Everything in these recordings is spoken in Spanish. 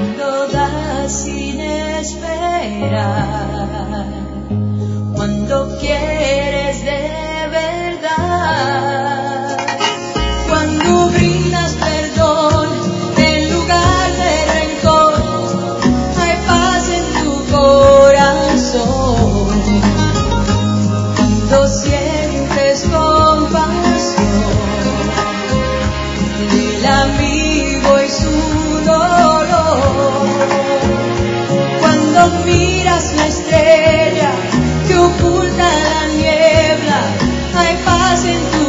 cuando das sin esperar, cuando quieres de verdad, cuando brindas perdón en lugar de rencor, hay paz en tu corazón, cuando sientes compasión del amigo y su dolor, cuando miras la estrella que oculta la niebla, hay paz en tu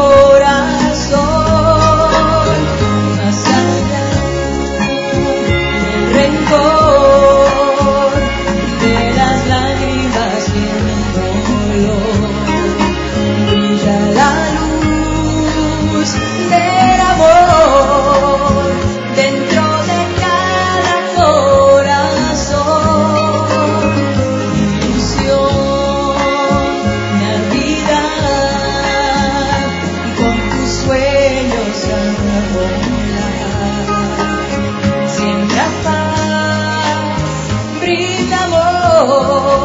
corazón, más allá del rencor, de las lágrimas y el dolor, brilla la luz del amor dentro de cada corazón, ilusión, Navidad, con tus sueños a volar, siembra paz, brinda amor.